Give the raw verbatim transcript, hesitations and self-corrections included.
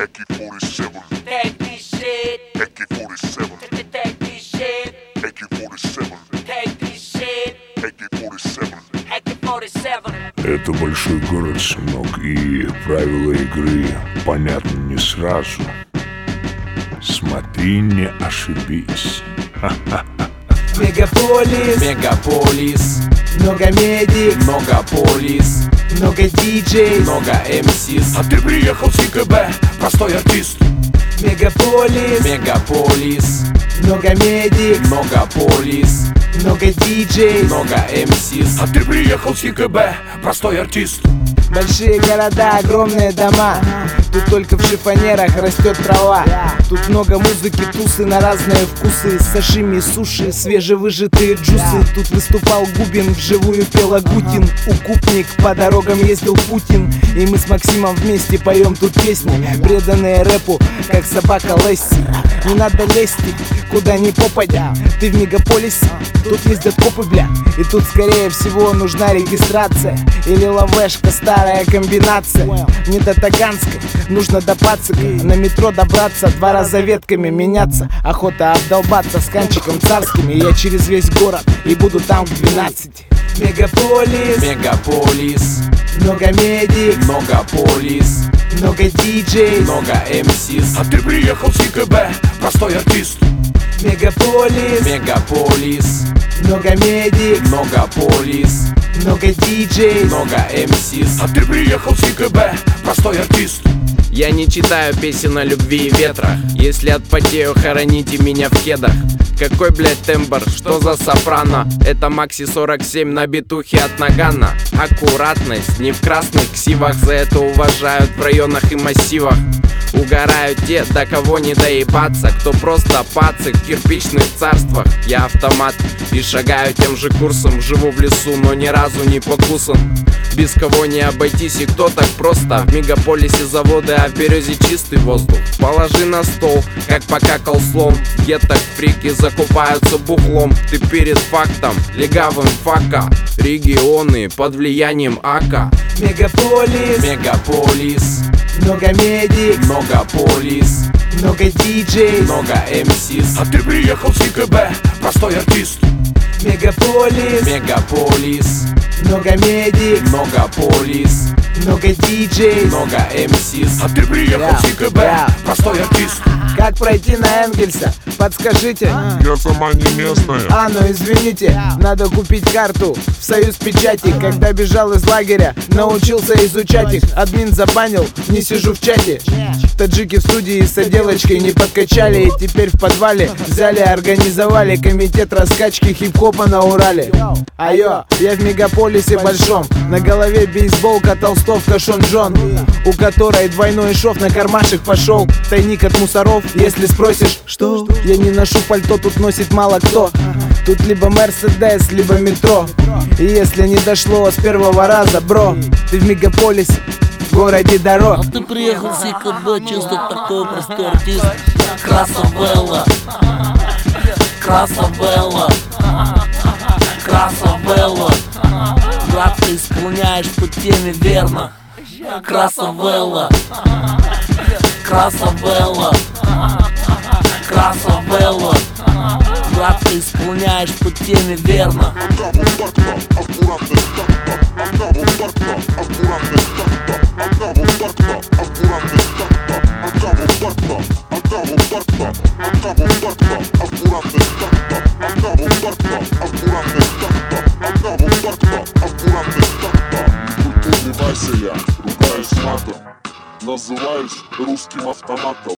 forty-seven. Take this shit. A K forty-seven. Take this shit. A K forty-seven. Take this shit. A K forty-seven. A K forty-seven. Это большой город, сынок, и правила игры понятны не сразу. Смотри, не ошибись. Мегаполис, Мегаполис, много медик, много полис, много диджей, много эм сис. А ты приехал с И К Б, простой артист. Мегаполис, Мегаполис, много медик, много полис, много диджей, много эм сис. А ты приехал с И К Б, простой артист. большие города, огромные дома. Тут только в шифонерах растет трава. Тут много музыки, тусы на разные вкусы. Сашими, суши, свежевыжатые джусы. Тут выступал Губин, вживую пел Агутин. Укупник, по дорогам ездил Путин. И мы с Максимом вместе поем тут песни, преданные рэпу, как собака Лесси. Не надо лезть, куда ни попадя. Ты в мегаполисе, тут ездят копы, бля. И тут скорее всего нужна регистрация или лавешка, старая комбинация. Не до Таганской, нужно до Пацика. На метро добраться, два раза ветками меняться. Охота обдолбаться с канчиком царским. И я через весь город и буду там к двенадцати. Мегаполис, Мегаполис, много медик, много полис, много диджей, много эм сис. А ты приехал с И К Б, простой артист. Мегаполис, Мегаполис, много медик, много полис, много диджей, много эм сис. А ты приехал с И К Б, простой артист. Я не читаю песен о любви и ветрах. Если отпотею, хороните меня в кедах. Какой, блядь, тембр, что за сопрано? Это Макси сорок семь на битухе от Нагана. Аккуратность, не в красных ксивах. За это уважают в районах и массивах. Угорают те, до кого не доебаться, кто просто пацик в кирпичных царствах. Я автомат и шагаю тем же курсом. Живу в лесу, но ни разу не покусан. Без кого не обойтись, и кто так просто. В мегаполисе заводы, а в Березе чистый воздух. Положи на стол, как покакал слон. В геттах фрики закупаются бухлом. Ты перед фактом, легавым фака. Регионы под влиянием АКА. Мегаполис, Мегаполис, много медик, много полис, много диджей, много эм сис. А ты приехал с И К Б, простой артист. Мегаполис, Мегаполис, много медик, много полис, много диджей, много эм сис. А ты приехал с И К Б, простой артист. Как пройти на Энгельса? Подскажите. Я сама не местная. А, ну извините, надо купить карту в Союз Печати. Когда бежал из лагеря, научился изучать их. Админ забанил, не сижу в чате. Таджики в студии с отделочкой не подкачали. И теперь в подвале взяли, организовали комитет раскачки хип-хопа на Урале. Айо, я в мегаполисе большом. На голове бейсболка, толстовка Шон Джон, у которой двойной шов на кармашек пошел. Тайник от мусоров, если спросишь, что? Я не ношу пальто, тут носит мало кто. Тут либо Мерседес, либо метро. И если не дошло с первого раза, бро, ты в мегаполисе, в городе дорог. А ты приехал с И К Б, чисто такой простой артист. Красавелла, Красавелла, Красавелла. Брат, ты исполняешь по теме верно. Красавелла, Красавелла, Красавелла. Брат, ты исполняешь по теме верно. Улыбайся я, ругаюсь матом, называюсь русским автоматом.